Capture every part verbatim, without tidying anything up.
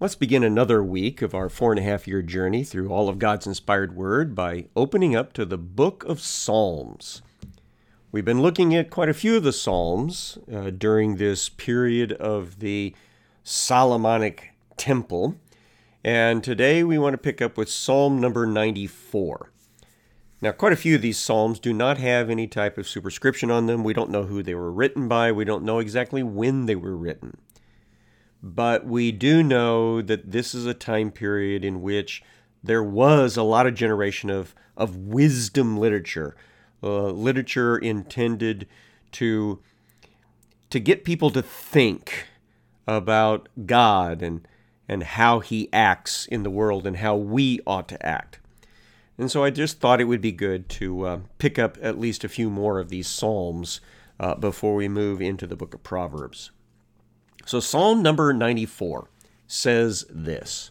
Let's begin another week of our four and a half year journey through all of God's inspired word by opening up to the book of Psalms. We've been looking at quite a few of the Psalms uh, during this period of the Solomonic Temple, and today we want to pick up with Psalm number ninety-four. Now, quite a few of these Psalms do not have any type of superscription on them. We don't know who they were written by. We don't know exactly when they were written. But we do know that this is a time period in which there was a lot of generation of, of wisdom literature, uh, literature intended to, to get people to think about God and, and how he acts in the world and how we ought to act. And so I just thought it would be good to uh, pick up at least a few more of these Psalms uh, before we move into the book of Proverbs. So Psalm number ninety-four says this: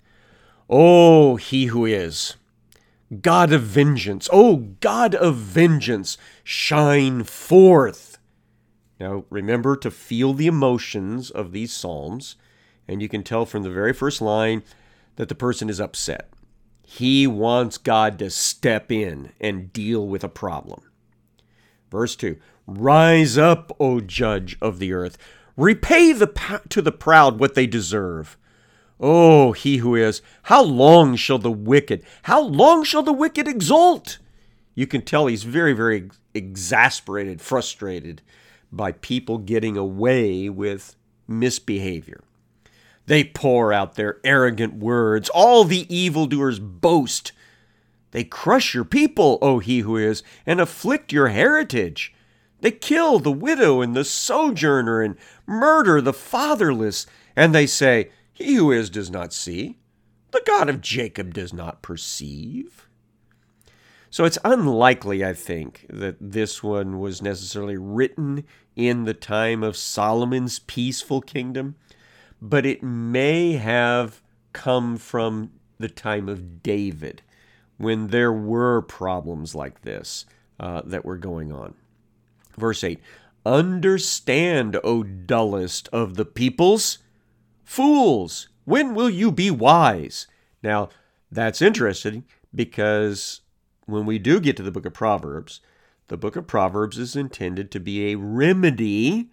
"O he who is, God of vengeance, O God of vengeance, shine forth." Now remember to feel the emotions of these Psalms, and you can tell from the very first line that the person is upset. He wants God to step in and deal with a problem. Verse two, "Rise up, O judge of the earth. Repay the, to the proud what they deserve. O he who is, how long shall the wicked, how long shall the wicked exult?" You can tell he's very, very exasperated, frustrated by people getting away with misbehavior. "They pour out their arrogant words. All the evildoers boast. They crush your people, O he who is, and afflict your heritage. They kill the widow and the sojourner and murder the fatherless. And they say, he who is does not see. The God of Jacob does not perceive." So it's unlikely, I think, that this one was necessarily written in the time of Solomon's peaceful kingdom, but it may have come from the time of David, when there were problems like this uh, that were going on. Verse eight, "Understand, O dullest of the peoples. Fools, when will you be wise?" Now, that's interesting because when we do get to the book of Proverbs, the book of Proverbs is intended to be a remedy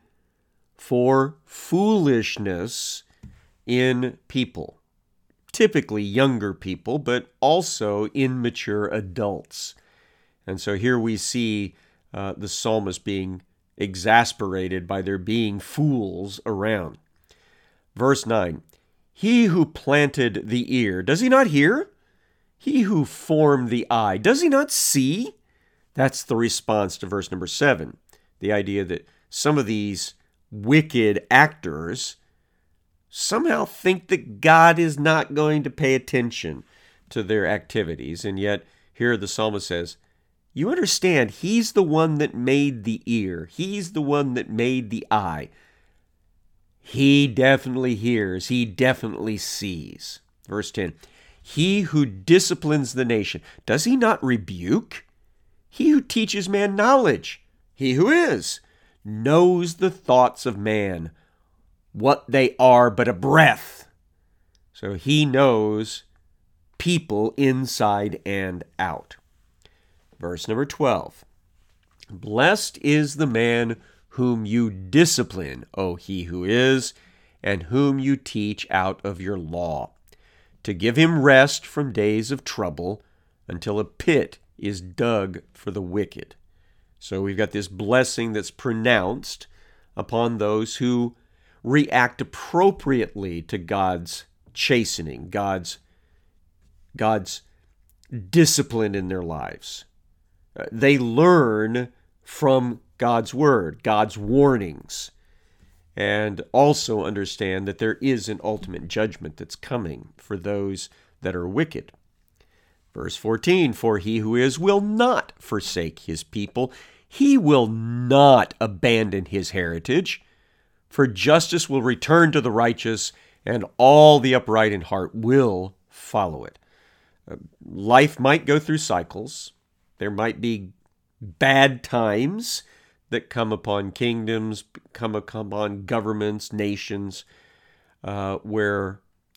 for foolishness in people, typically younger people, but also immature adults. And so here we see uh, the psalmist being exasperated by there being fools around. Verse nine, "He who planted the ear, does he not hear? He who formed the eye, does he not see?" That's the response to verse number seven, the idea that some of these wicked actors somehow think that God is not going to pay attention to their activities. And yet here the psalmist says, you understand, he's the one that made the ear. He's the one that made the eye. He definitely hears. He definitely sees. Verse ten, "He who disciplines the nation, does he not rebuke? He who teaches man knowledge, he who is, knows the thoughts of man, what they are but a breath." So he knows people inside and out. Verse number twelve, "Blessed is the man whom you discipline, O he who is, and whom you teach out of your law, to give him rest from days of trouble until a pit is dug for the wicked." So we've got this blessing that's pronounced upon those who react appropriately to God's chastening, God's, God's discipline in their lives. They learn from God's word, God's warnings, and also understand that there is an ultimate judgment that's coming for those that are wicked. Verse fourteen, "For he who is will not forsake his people. He will not abandon his heritage. For justice will return to the righteous, and all the upright in heart will follow it." Life might go through cycles. There might be bad times that come upon kingdoms, come upon governments, nations, uh, where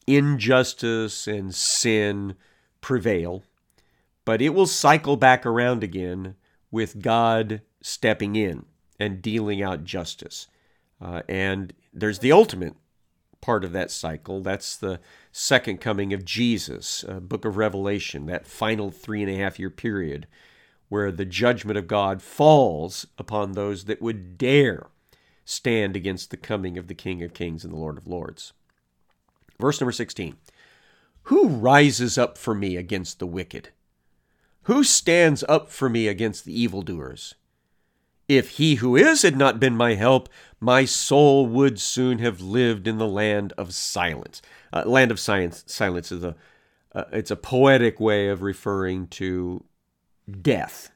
injustice and sin prevail, but it will cycle back around again with God stepping in and dealing out justice. Uh, and there's the ultimate part of that cycle. That's the second coming of Jesus, uh, book of Revelation, that final three and a half year period where the judgment of God falls upon those that would dare stand against the coming of the King of Kings and the Lord of Lords. Verse number sixteen, who rises up for me against the wicked? Who stands up for me against the evildoers? If he who is had not been my help, my soul would soon have lived in the land of silence. Uh, land of science, silence is a uh, it's a poetic way of referring to death.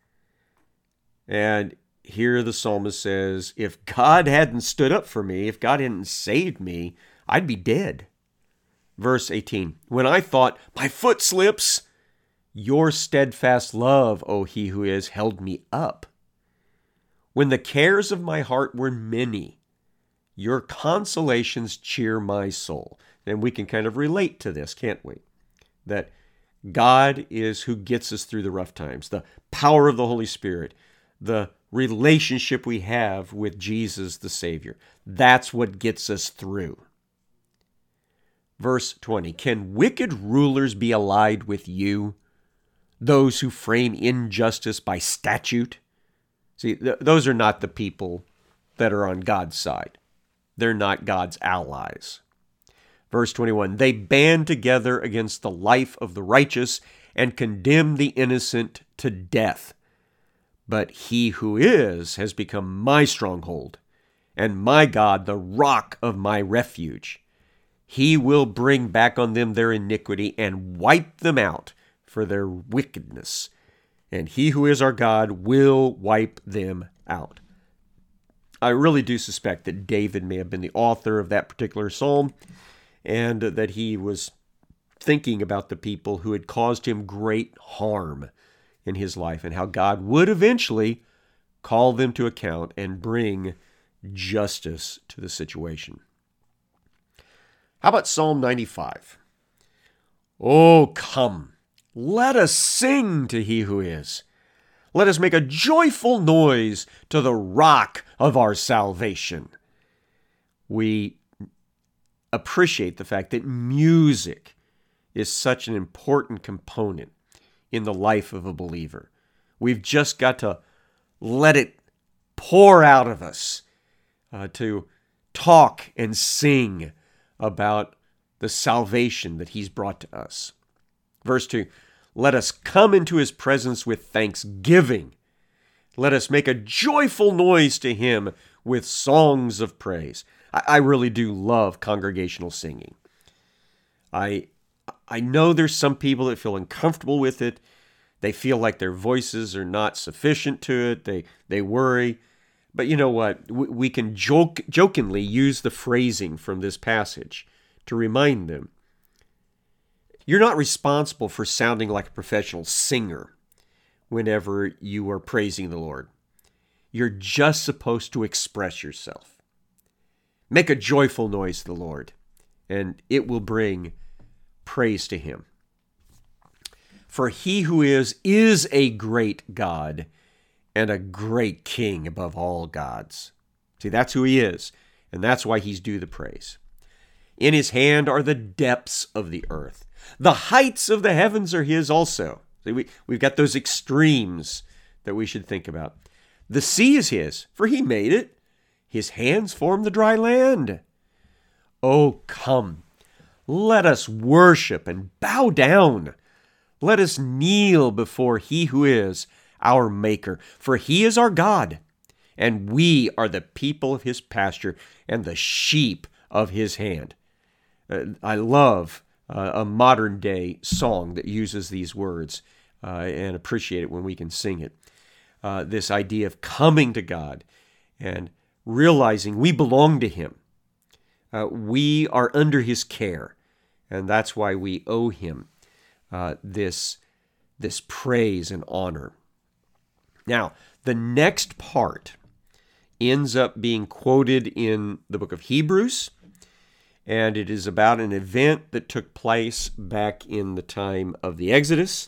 And here the psalmist says, if God hadn't stood up for me, if God hadn't saved me, I'd be dead. Verse eighteen, when I thought, my foot slips, your steadfast love, O he who is, held me up. When the cares of my heart were many, your consolations cheer my soul. And we can kind of relate to this, can't we? That God is who gets us through the rough times. The power of the Holy Spirit, the relationship we have with Jesus the Savior. That's what gets us through. Verse twenty, can wicked rulers be allied with you, those who frame injustice by statute? See, th- those are not the people that are on God's side. They're not God's allies. Verse twenty-one, they band together against the life of the righteous and condemn the innocent to death. But he who is has become my stronghold, and my God, the rock of my refuge. He will bring back on them their iniquity and wipe them out for their wickedness. And he who is our God will wipe them out. I really do suspect that David may have been the author of that particular psalm, and that he was thinking about the people who had caused him great harm in his life, and how God would eventually call them to account and bring justice to the situation. How about Psalm ninety-five? Oh, come, let us sing to he who is. Let us make a joyful noise to the rock of our salvation. We appreciate the fact that music is such an important component in the life of a believer. We've just got to let it pour out of us uh, to talk and sing about the salvation that he's brought to us. Verse two, let us come into his presence with thanksgiving. Let us make a joyful noise to him with songs of praise. I, I really do love congregational singing. I I know there's some people that feel uncomfortable with it. They feel like their voices are not sufficient to it. They they worry. But you know what? We, we can joke, jokingly use the phrasing from this passage to remind them. You're not responsible for sounding like a professional singer whenever you are praising the Lord. You're just supposed to express yourself. Make a joyful noise to the Lord, and it will bring praise to him. For he who is, is a great God and a great King above all gods. See, that's who he is, and that's why he's due the praise. In his hand are the depths of the earth. The heights of the heavens are his also. See, we, we've got those extremes that we should think about. The sea is his, for he made it. His hands formed the dry land. Oh, come, let us worship and bow down. Let us kneel before he who is our Maker, for he is our God, and we are the people of his pasture and the sheep of his hand. Uh, I love uh, a modern day song that uses these words uh, and appreciate it when we can sing it. Uh, this idea of coming to God and realizing we belong to him. Uh, we are under his care, and that's why we owe him uh, this, this praise and honor. Now, the next part ends up being quoted in the book of Hebrews, and it is about an event that took place back in the time of the Exodus,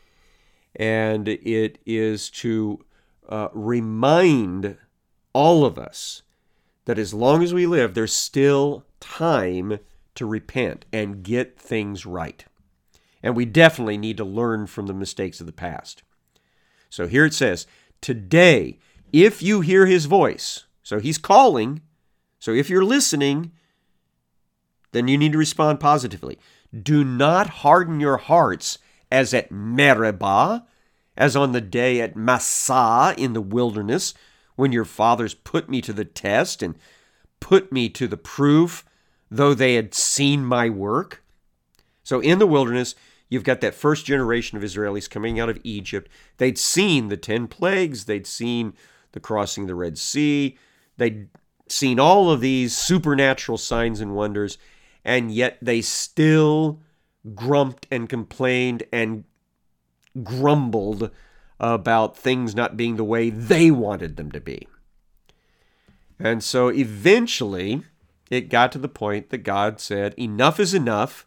and it is to uh, remind all of us that as long as we live, there's still time to repent and get things right. And we definitely need to learn from the mistakes of the past. So here it says, today, if you hear his voice, so he's calling, so if you're listening, then you need to respond positively. Do not harden your hearts as at Meribah, as on the day at Massah in the wilderness, when your fathers put me to the test and put me to the proof, though they had seen my work. So in the wilderness, you've got that first generation of Israelis coming out of Egypt. They'd seen the ten plagues. They'd seen the crossing of the Red Sea. They'd seen all of these supernatural signs and wonders, and yet they still grumped and complained and grumbled about things not being the way they wanted them to be. And so eventually it got to the point that God said, enough is enough.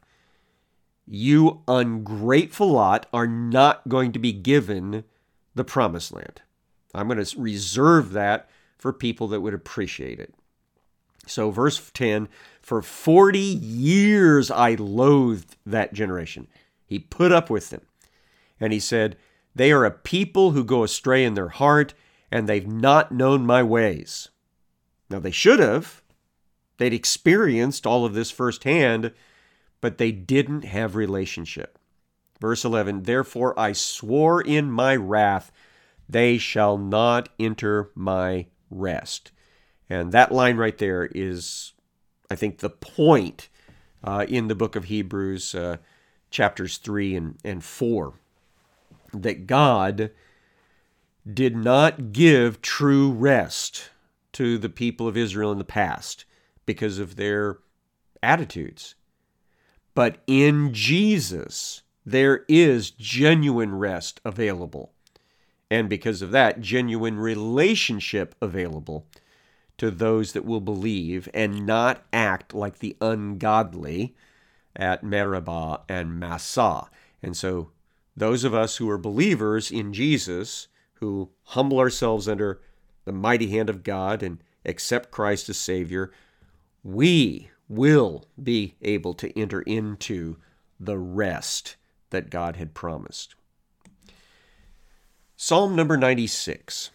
You ungrateful lot are not going to be given the promised land. I'm going to reserve that for people that would appreciate it. So verse ten, for forty years I loathed that generation. He put up with them. And he said, they are a people who go astray in their heart, and they've not known my ways. Now they should have. They'd experienced all of this firsthand, but they didn't have relationship. Verse eleven, therefore I swore in my wrath, they shall not enter my rest. And that line right there is, I think, the point uh, in the book of Hebrews, uh, chapters three and, and four, that God did not give true rest to the people of Israel in the past because of their attitudes. But in Jesus, there is genuine rest available. And because of that, genuine relationship available to those that will believe and not act like the ungodly at Meribah and Massah. And so those of us who are believers in Jesus, who humble ourselves under the mighty hand of God and accept Christ as Savior, we will be able to enter into the rest that God had promised. Psalm number ninety-six.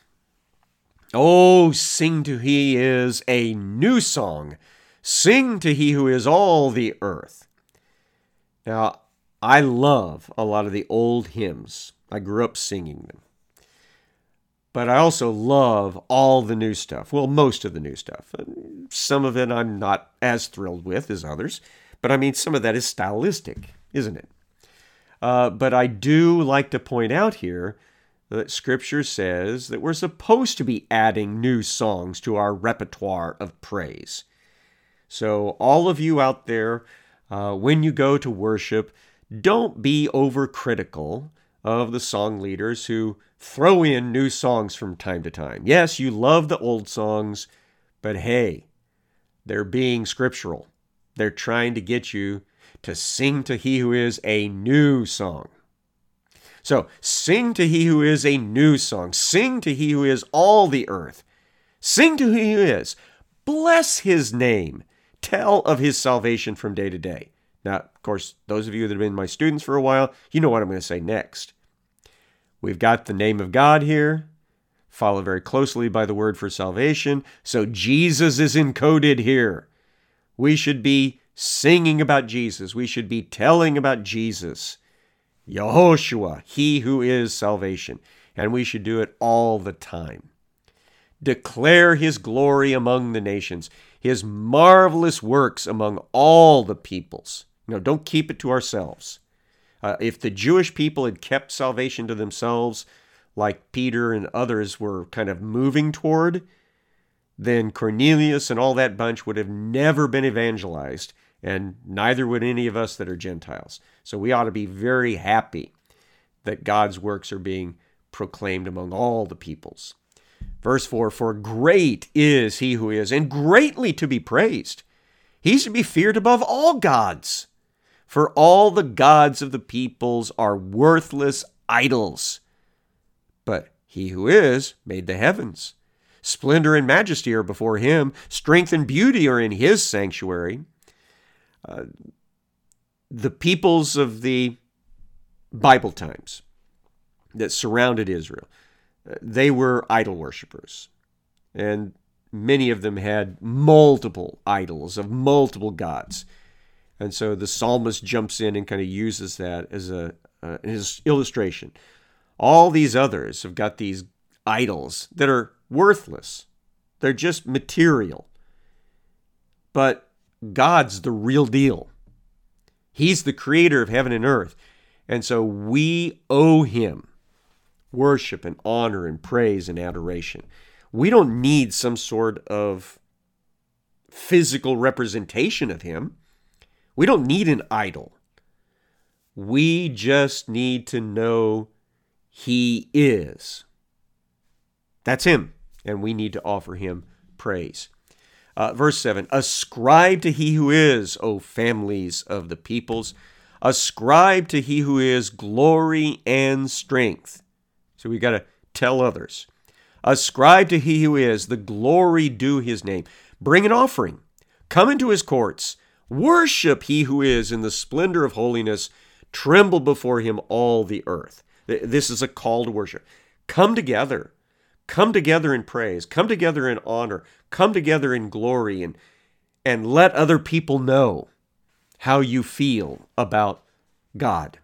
Oh, sing to he is a new song. Sing to he who is all the earth. Now, I love a lot of the old hymns. I grew up singing them. But I also love all the new stuff. Well, most of the new stuff. Some of it I'm not as thrilled with as others. But I mean, some of that is stylistic, isn't it? Uh, but I do like to point out here that Scripture says that we're supposed to be adding new songs to our repertoire of praise. So all of you out there, uh, when you go to worship, don't be overcritical of the song leaders who throw in new songs from time to time. Yes, you love the old songs, but hey, they're being scriptural. They're trying to get you to sing to he who is a new song. So, sing to he who is a new song. Sing to he who is all the earth. Sing to he who is. Bless his name. Tell of his salvation from day to day. Now, of course, those of you that have been my students for a while, you know what I'm going to say next. We've got the name of God here, followed very closely by the word for salvation. So Jesus is encoded here. We should be singing about Jesus. We should be telling about Jesus. Yehoshua, he who is salvation. And we should do it all the time. Declare his glory among the nations, his marvelous works among all the peoples. No, don't keep it to ourselves. Uh, if the Jewish people had kept salvation to themselves, like Peter and others were kind of moving toward, then Cornelius and all that bunch would have never been evangelized, and neither would any of us that are Gentiles. So we ought to be very happy that God's works are being proclaimed among all the peoples. Verse four, for great is he who is, and greatly to be praised. He's to be feared above all gods. For all the gods of the peoples are worthless idols. But he who is made the heavens. Splendor and majesty are before him. Strength and beauty are in his sanctuary. Uh, the peoples of the Bible times that surrounded Israel, uh, they were idol worshipers. And many of them had multiple idols of multiple gods. And so the psalmist jumps in and kind of uses that as a uh, his illustration. All these others have got these idols that are worthless. They're just material. But God's the real deal. He's the creator of heaven and earth. And so we owe him worship and honor and praise and adoration. We don't need some sort of physical representation of him. We don't need an idol. We just need to know he is. That's him, and we need to offer him praise. Uh, verse seven, ascribe to he who is, O families of the peoples. Ascribe to he who is glory and strength. So we got to tell others. Ascribe to he who is, the glory due his name. Bring an offering. Come into his courts. Worship he who is in the splendor of holiness. Tremble before him all the earth. This is a call to worship. Come together. Come together in praise. Come together in honor. Come together in glory, and, and let other people know how you feel about God.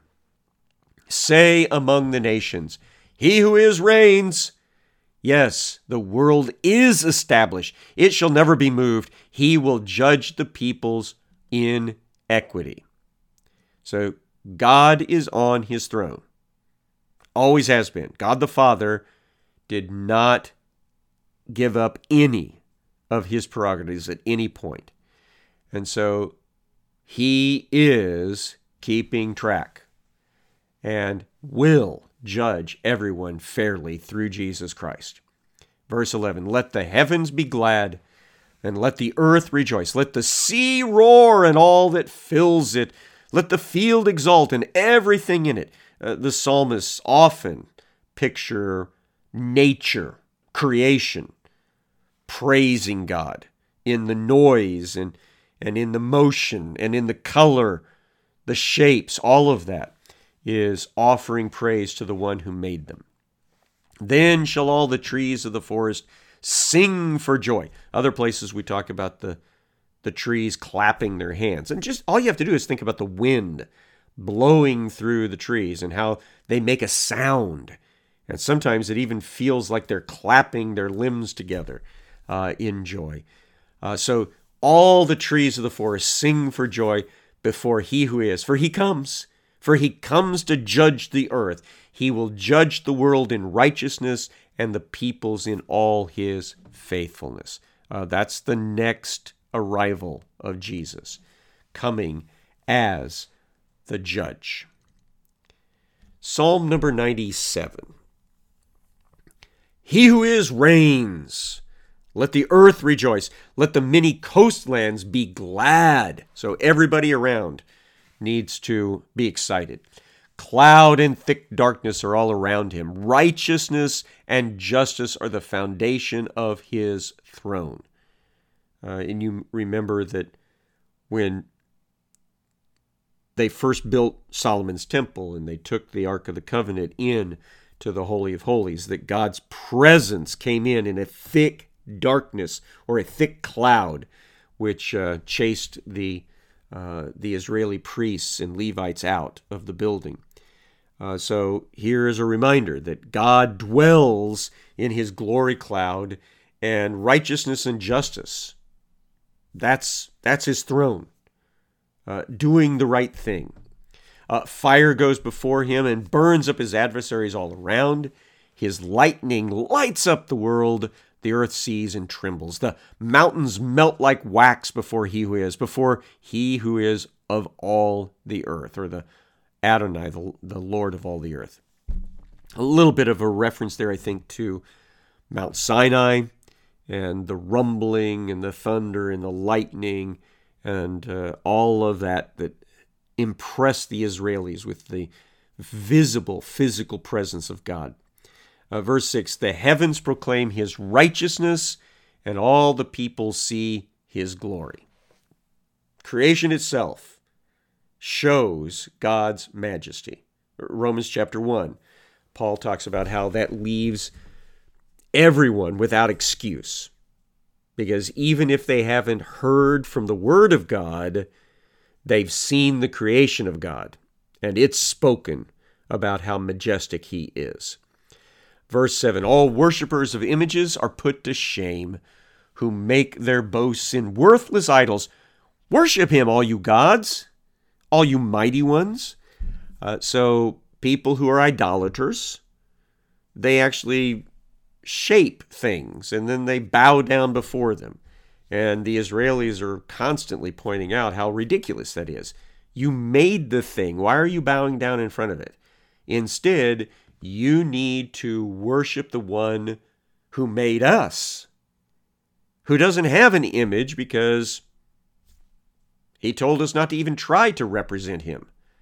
Say among the nations, he who is reigns. Yes, the world is established. It shall never be moved. He will judge the peoples in equity. So God is on his throne. Always has been. God the Father did not give up any of his prerogatives at any point. And so he is keeping track and will judge everyone fairly through Jesus Christ. Verse eleven, let the heavens be glad and let the earth rejoice. Let the sea roar and all that fills it. Let the field exult and everything in it. Uh, the psalmists often picture nature, creation, praising God in the noise and, and in the motion and in the color, the shapes, all of that is offering praise to the one who made them. Then shall all the trees of the forest sing for joy. Other places we talk about the, the trees clapping their hands. And just all you have to do is think about the wind blowing through the trees and how they make a sound. And sometimes it even feels like they're clapping their limbs together uh, in joy. Uh, so all the trees of the forest sing for joy before he who is. For he comes. For he comes to judge the earth. He will judge the world in righteousness and the peoples in all his faithfulness. Uh, that's the next arrival of Jesus, coming as the judge. Psalm number ninety-seven. He who is reigns. Let the earth rejoice. Let the many coastlands be glad. So everybody around needs to be excited. Cloud and thick darkness are all around him. Righteousness and justice are the foundation of his throne. Uh, and you remember that when they first built Solomon's temple and they took the Ark of the Covenant in to the Holy of Holies, that God's presence came in in a thick darkness or a thick cloud, which uh, chased the uh, the Israeli priests and Levites out of the building. Uh, so here is a reminder that God dwells in his glory cloud, and righteousness and justice, that's that's his throne, uh, doing the right thing. Uh, fire goes before him and burns up his adversaries all around. His lightning lights up the world. The earth sees and trembles. The mountains melt like wax before he who is, before he who is of all the earth, or the Adonai, the, the Lord of all the earth. A little bit of a reference there, I think, to Mount Sinai and the rumbling and the thunder and the lightning and uh, all of that that impressed the Israelis with the visible, physical presence of God. Uh, verse six, the heavens proclaim his righteousness, and all the people see his glory. Creation itself shows God's majesty. Romans chapter one, Paul talks about how that leaves everyone without excuse. Because even if they haven't heard from the Word of God, they've seen the creation of God, and it's spoken about how majestic he is. Verse seven, all worshipers of images are put to shame, who make their boasts in worthless idols. Worship him, all you gods, all you mighty ones. Uh, so people who are idolaters, they actually shape things, and then they bow down before them. And the Israelis are constantly pointing out how ridiculous that is. You made the thing. Why are you bowing down in front of it? Instead, you need to worship the one who made us, who doesn't have an image because he told us not to even try to represent him.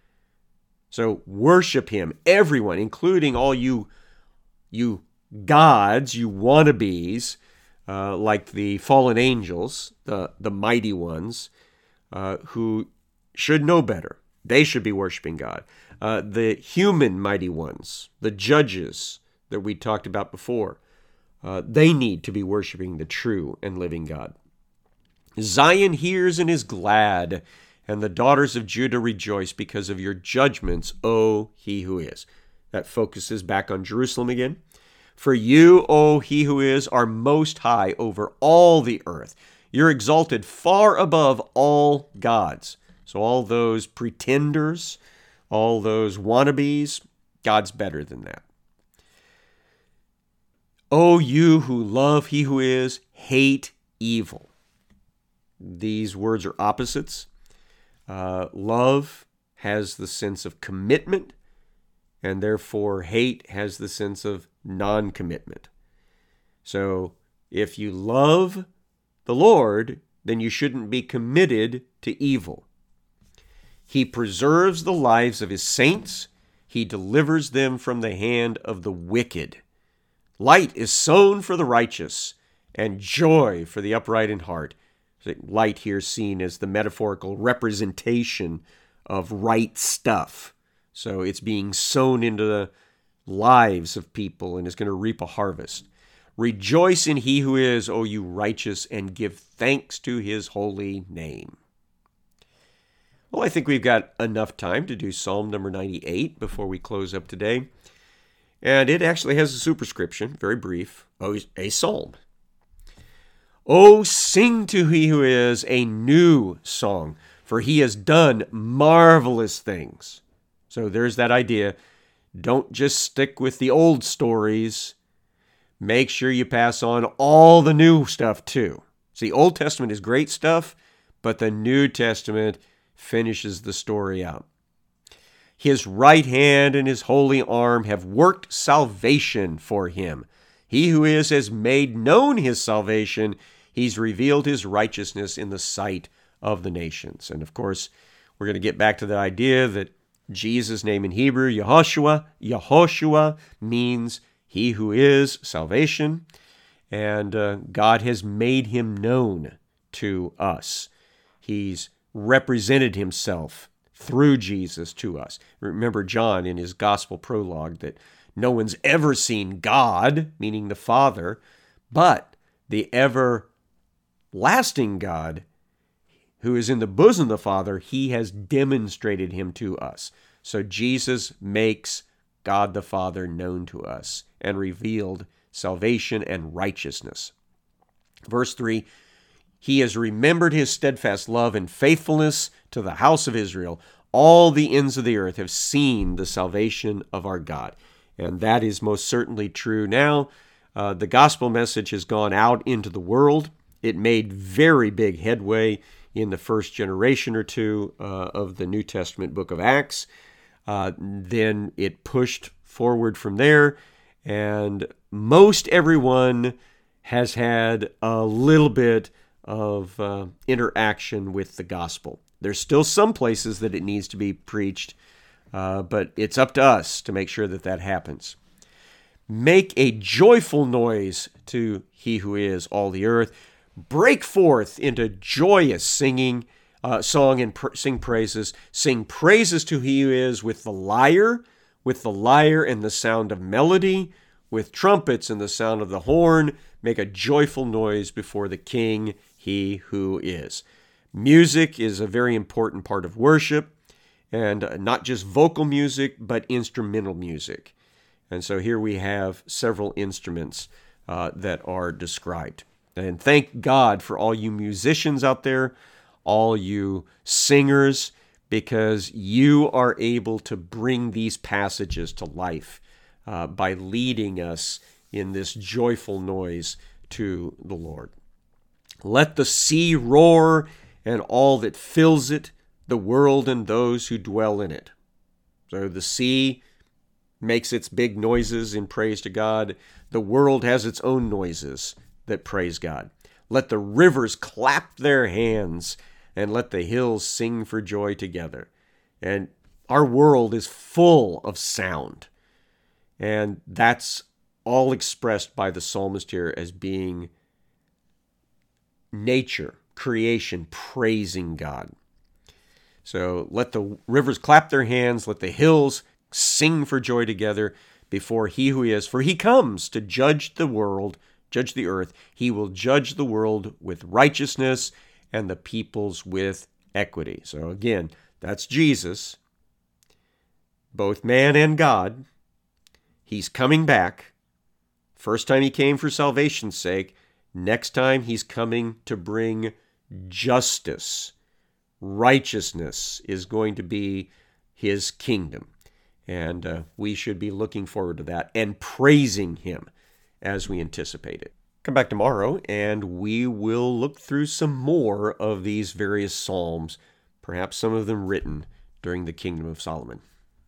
So worship him, everyone, including all you, you gods, you wannabes, uh, like the fallen angels, the, the mighty ones, uh, who should know better. They should be worshiping God. Uh, the human mighty ones, the judges that we talked about before, uh, they need to be worshiping the true and living God. Zion hears and is glad, and the daughters of Judah rejoice because of your judgments, O he who is. That focuses back on Jerusalem again. For you, O he who is, are most high over all the earth. You're exalted far above all gods. So all those pretenders, all those wannabes, God's better than that. O you who love he who is, hate evil. These words are opposites. Uh, love has the sense of commitment, and therefore hate has the sense of non-commitment. So if you love the Lord, then you shouldn't be committed to evil. He preserves the lives of his saints. He delivers them from the hand of the wicked. Light is sown for the righteous, and joy for the upright in heart. Light here seen as the metaphorical representation of right stuff. So it's being sown into the lives of people and is going to reap a harvest. Rejoice in he who is, O you righteous, and give thanks to his holy name. Well, I think we've got enough time to do Psalm number ninety-eight before we close up today. And it actually has a superscription, very brief, a psalm. Oh, sing to he who is a new song, for he has done marvelous things. So there's that idea. Don't just stick with the old stories. Make sure you pass on all the new stuff too. See, Old Testament is great stuff, but the New Testament finishes the story out. His right hand and his holy arm have worked salvation for him. He who is has made known his salvation. He's revealed his righteousness in the sight of the nations. And of course, we're going to get back to the idea that Jesus' name in Hebrew, Yehoshua, Yehoshua means he who is salvation. And uh, God has made him known to us. He's represented himself through Jesus to us. Remember John in his gospel prologue that no one's ever seen God, meaning the Father, but the everlasting God who is in the bosom of the Father, he has demonstrated him to us. So Jesus makes God the Father known to us and revealed salvation and righteousness. Verse three, he has remembered his steadfast love and faithfulness to the house of Israel. All the ends of the earth have seen the salvation of our God. And that is most certainly true now. Uh, the gospel message has gone out into the world. It made very big headway in the first generation or two uh, of the New Testament book of Acts. Uh, then it pushed forward from there, and most everyone has had a little bit of uh, interaction with the gospel. There's still some places that it needs to be preached, uh, but it's up to us to make sure that that happens. Make a joyful noise to he who is, all the earth. Break forth into joyous singing, uh, song and pr- sing praises. Sing praises to he who is with the lyre, with the lyre and the sound of melody, with trumpets and the sound of the horn. Make a joyful noise before the King, he who is. Music is a very important part of worship, and not just vocal music, but instrumental music. And so here we have several instruments uh, that are described. And thank God for all you musicians out there, all you singers, because you are able to bring these passages to life uh, by leading us in this joyful noise to the Lord. Let the sea roar and all that fills it, the world and those who dwell in it. So the sea makes its big noises in praise to God. The world has its own noises that praise God. Let the rivers clap their hands and let the hills sing for joy together. And our world is full of sound. And that's all expressed by the psalmist here as being nature, creation, praising God. So let the rivers clap their hands, let the hills sing for joy together before he who is, for he comes to judge the world, judge the earth. He will judge the world with righteousness and the peoples with equity. So again, that's Jesus, both man and God. He's coming back. First time he came for salvation's sake. Next time he's coming to bring justice. Righteousness is going to be his kingdom. And uh, we should be looking forward to that and praising him as we anticipate it. Come back tomorrow and we will look through some more of these various psalms, perhaps some of them written during the Kingdom of Solomon.